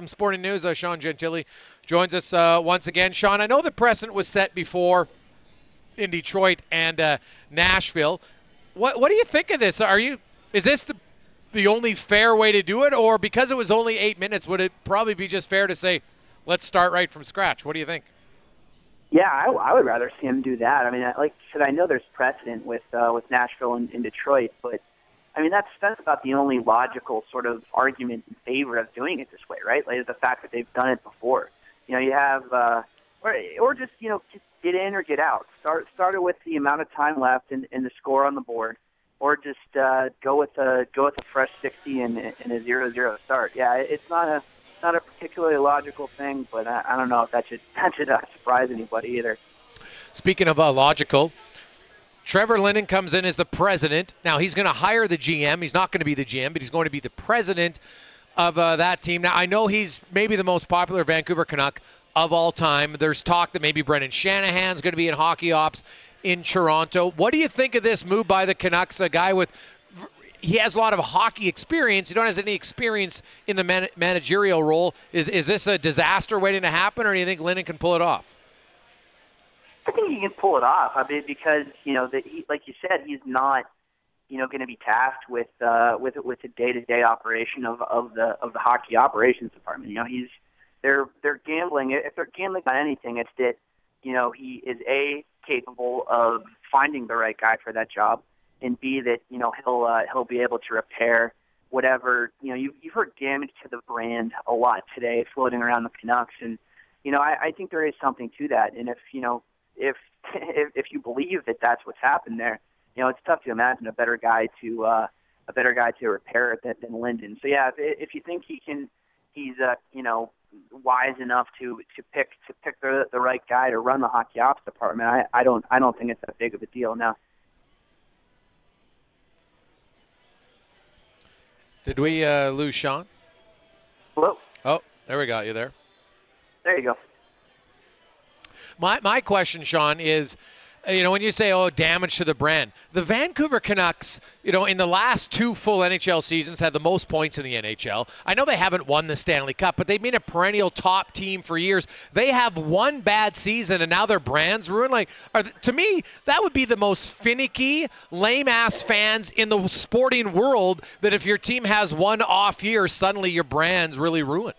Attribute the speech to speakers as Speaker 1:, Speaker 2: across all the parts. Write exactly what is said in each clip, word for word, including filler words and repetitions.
Speaker 1: from Sporting News. Uh, Sean Gentili joins us uh, once again. Sean, I know the precedent was set before in Detroit and uh, Nashville. What what do you think of this? Are you is this the the only fair way to do it, or because it was only eight minutes, would it probably be just fair to say, let's start right from scratch? What do you think?
Speaker 2: Yeah, I, I would rather see him do that. I mean, like I said, I know there's precedent with uh, with Nashville and, and Detroit, but I mean that's that's about the only logical sort of argument in favor of doing it this way, right? Like the fact that they've done it before. You know, you have uh, or or just you know get in or get out. Start started with the amount of time left and, and the score on the board, or just uh, go with a go with a fresh sixty and, and a zero zero start. Yeah, it's not a not a particularly logical thing, but I, I don't know if that should that should uh, surprise anybody either.
Speaker 1: Speaking of uh, logical, Trevor Linden comes in as the president. Now he's going to hire the G M. He's not going to be the G M, but he's going to be the president of uh, that team. Now I know he's maybe the most popular Vancouver Canuck of all time. There's talk that maybe Brendan Shanahan's going to be in hockey ops in Toronto. What do you think of this move by the Canucks? A guy with he has a lot of hockey experience. He don't have any experience in the man- managerial role. Is is this a disaster waiting to happen, or do you think Linden can pull it off?
Speaker 2: I think he can pull it off. I mean, because you know, the, he, like you said, he's not, you know, going to be tasked with uh, with with the day-to-day operation of, of the of the hockey operations department. You know, he's they're they're gambling. If they're gambling on anything, it's that you know he is a capable of finding the right guy for that job, and B, that you know he'll uh, he'll be able to repair whatever you know. You, you've heard damage to the brand a lot today, floating around the Canucks, and you know I, I think there is something to that. And if you know if if, if you believe that that's what's happened there, you know it's tough to imagine a better guy to uh, a better guy to repair it than, than Linden. So yeah, if, if you think he can, he's uh, you know wise enough to to pick to pick the the right guy to run the hockey ops department. I, I don't I don't think it's that big of a deal now.
Speaker 1: Did we uh, lose Sean?
Speaker 2: Hello.
Speaker 1: Oh, there we got you there.
Speaker 2: There you go.
Speaker 1: My my question, Sean, is, you know, when you say, oh, damage to the brand, the Vancouver Canucks, you know, in the last two full N H L seasons had the most points in the N H L. I know they haven't won the Stanley Cup, but they've been a perennial top team for years. They have one bad season, and now their brand's ruined. Like, are, to me, that would be the most finicky, lame-ass fans in the sporting world, that if your team has one off year, suddenly your brand's really ruined.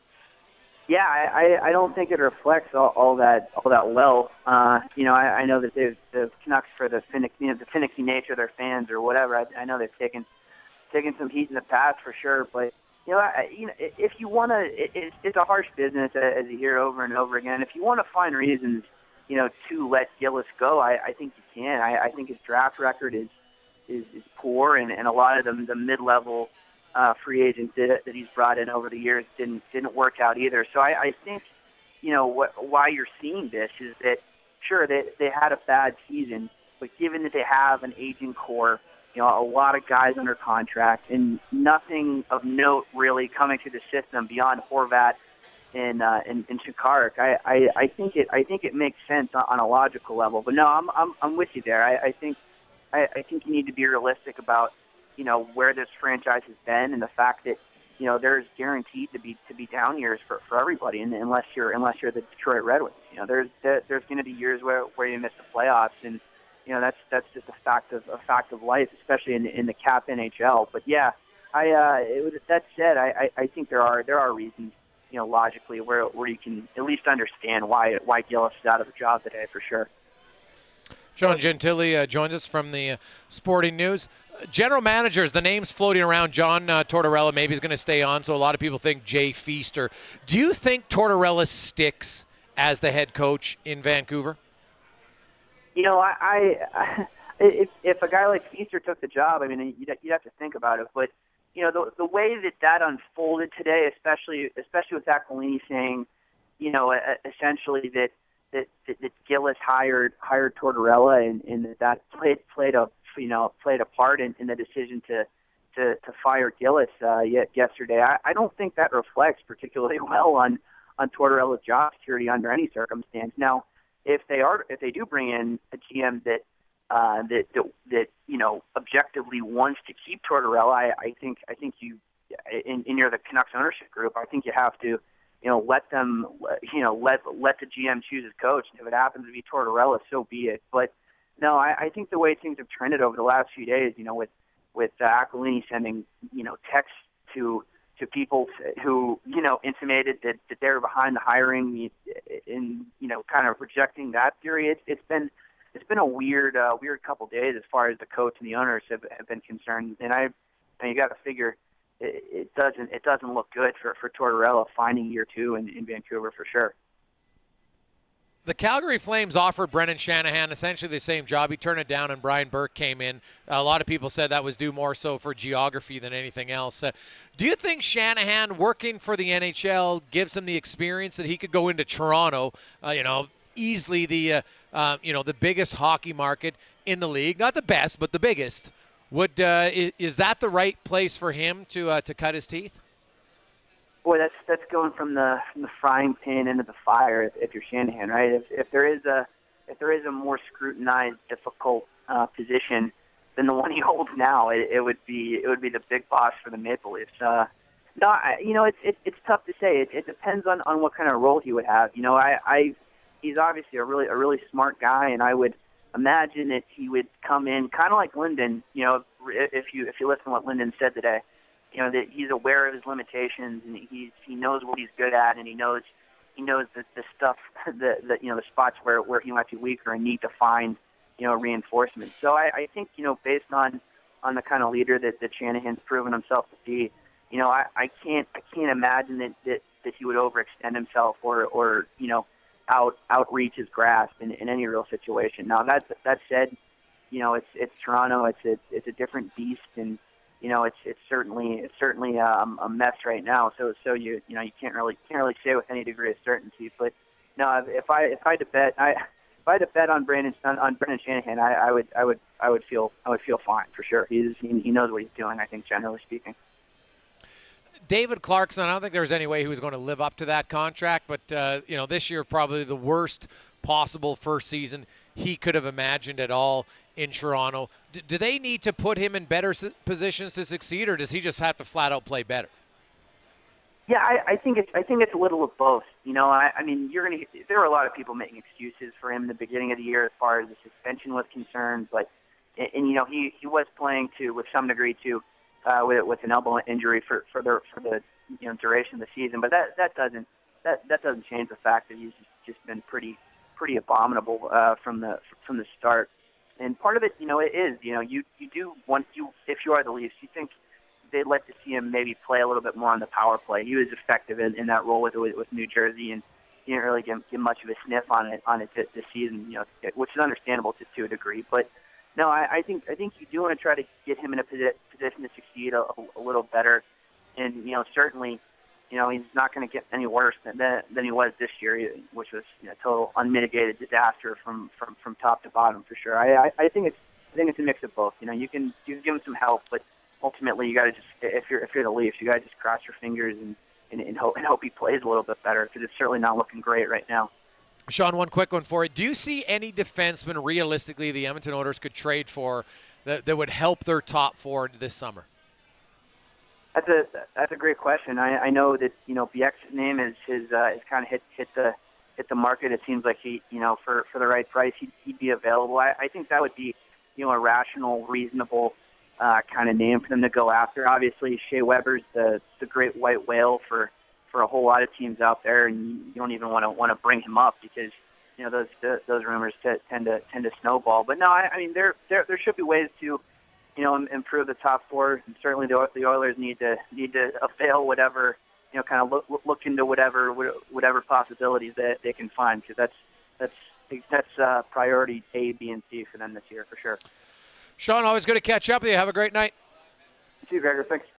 Speaker 2: Yeah, I, I don't think it reflects all, all that all that well. Uh, you know, I, I know that they've, the Canucks, for the finicky, you know, the finicky nature of their fans or whatever. I, I know they've taken taken some heat in the past for sure. But you know, I, you know, if you want to, it, it's, it's a harsh business, as you hear over and over again. If you want to find reasons, you know, to let Gillis go, I, I think you can. I, I think his draft record is is, is poor, and, and a lot of them, the mid-level Uh, free agents that, that he's brought in over the years didn't didn't work out either. So I, I think, you know, what, why you're seeing this is that, sure, they, they had a bad season, but given that they have an aging core, you know, a lot of guys under contract, and nothing of note really coming through the system beyond Horvat and uh, and, and Chikarik, I, I, I think it I think it makes sense on, on a logical level. But no, I'm I'm I'm with you there. I, I think I, I think you need to be realistic about, you know, where this franchise has been, and the fact that, you know, there's guaranteed to be to be down years for, for everybody, and unless you're unless you're the Detroit Red Wings. You know, there's there, there's going to be years where, where you miss the playoffs, and you know that's that's just a fact of a fact of life, especially in in the cap N H L. But yeah, I uh, it was, that said, I, I, I think there are there are reasons, you know, logically where where you can at least understand why why Gillis is out of a job today for sure.
Speaker 1: Sean Gentili uh, joins us from the uh, Sporting News. General managers, the name's floating around. John uh, Tortorella maybe is going to stay on, so a lot of people think Jay Feaster. Do you think Tortorella sticks as the head coach in Vancouver?
Speaker 2: You know, I, I if, if a guy like Feaster took the job, I mean, you'd, you'd have to think about it. But you know, the the way that that unfolded today, especially especially with Aquilini saying, you know, essentially that that, that, that Gillis hired hired Tortorella, and, and that that played played a you know, played a part in, in the decision to, to, to fire Gillis uh, yet yesterday. I, I don't think that reflects particularly well on, on Tortorella's job security under any circumstance. Now, if they are, if they do bring in a G M that, uh, that, that, that, you know, objectively wants to keep Tortorella, I, I think, I think you, and, and you're the Canucks ownership group, I think you have to, you know, let them, you know, let let the G M choose his coach. And if it happens to be Tortorella, so be it. But no, I, I think the way things have trended over the last few days, you know, with with uh, Aquilini sending, you know, texts to to people who, you know, intimated that, that they were behind the hiring, in, you know, kind of rejecting that theory. It's, it's been it's been a weird uh, weird couple days as far as the coach and the owners have, have been concerned. And I, and you got to figure it, it doesn't it doesn't look good for for Tortorella finding year two in, in Vancouver for sure.
Speaker 1: The Calgary Flames offered Brendan Shanahan essentially the same job. He turned it down, and Brian Burke came in. A lot of people said that was due more so for geography than anything else. Uh, do you think Shanahan, working for the N H L, gives him the experience that he could go into Toronto, uh, you know, easily the, uh, uh, you know, the biggest hockey market in the league? Not the best, but the biggest. Would uh, is, is that the right place for him to uh, to cut his teeth?
Speaker 2: Boy, that's that's going from the from the frying pan into the fire. If, if you're Shanahan, right? If if there is a if there is a more scrutinized, difficult uh, position than the one he holds now, it, it would be it would be the big boss for the Maple Leafs. Uh, no, I, you know it's it, it's tough to say. It, it depends on, on what kind of role he would have. You know, I, I he's obviously a really a really smart guy, and I would imagine that he would come in kind of like Linden. You know, if you if you listen to what Linden said today. You know, that he's aware of his limitations, and he's he knows what he's good at, and he knows he knows the the stuff the, the you know the spots where where he might be weaker and need to find you know reinforcement. So I, I think you know based on on the kind of leader that, that Shanahan's proven himself to be, you know I, I can't I can't imagine that, that that he would overextend himself or or you know out outreach his grasp in, in any real situation. Now that that said, you know it's it's Toronto, it's a, it's a different beast, and you know, it's it's certainly it's certainly um, a mess right now. So so you you know you can't really can't really say with any degree of certainty. But no, if I if I had to bet I if I had to bet on Brandon on, on Brendan Shanahan, I, I would I would I would feel I would feel fine for sure. He's he, he knows what he's doing. I think generally speaking.
Speaker 1: David Clarkson, I don't think there was any way he was going to live up to that contract. But uh, you know, this year probably the worst possible first season he could have imagined at all in Toronto. D- do they need to put him in better s- positions to succeed, or does he just have to flat out play better?
Speaker 2: Yeah, I, I think it's I think it's a little of both. You know, I, I mean, you're gonna there are a lot of people making excuses for him in the beginning of the year as far as the suspension was concerned, but and, and you know he, he was playing to with some degree too uh, with with an elbow injury for for the for the you know duration of the season, but that that doesn't that that doesn't change the fact that he's just, just been pretty pretty abominable uh, from the from the start. And part of it, you know, it is, you know, you, you do want you if you are the Leafs, you think they'd like to see him maybe play a little bit more on the power play. He was effective in, in that role with with New Jersey, and he didn't really get, get much of a sniff on it on it this, this season, you know, which is understandable to, to a degree. But no, I, I think I think you do want to try to get him in a posi- position to succeed a, a little better, and you know, certainly. You know, he's not going to get any worse than, than than he was this year, which was you know, total unmitigated disaster from, from, from top to bottom for sure. I, I I think it's I think it's a mix of both. You know, you can you can give him some help, but ultimately you got to just if you're if you're the Leafs, you got to just cross your fingers and, and, and hope and hope he plays a little bit better because it's certainly not looking great right now.
Speaker 1: Sean, one quick one for you. Do you see any defenseman realistically the Edmonton Oilers could trade for that, that would help their top four this summer?
Speaker 2: That's a that's a great question. I, I know that you know Biek's name is his uh, is kind of hit hit the hit the market. It seems like he you know for, for the right price he'd, he'd be available. I, I think that would be you know a rational, reasonable uh, kind of name for them to go after. Obviously, Shea Weber's the the great white whale for, for a whole lot of teams out there, and you don't even want to want to bring him up because you know those the, those rumors t- tend to tend to snowball. But no, I, I mean there there there should be ways to. You know, improve the top four. And certainly, the, the Oilers need to need to avail whatever, you know, kind of look look into whatever whatever possibilities that they can find because that's that's that's uh, priority A, B, and C for them this year for sure.
Speaker 1: Sean, always good to catch up with you. Have a great night.
Speaker 2: You too, Gregor. Thanks.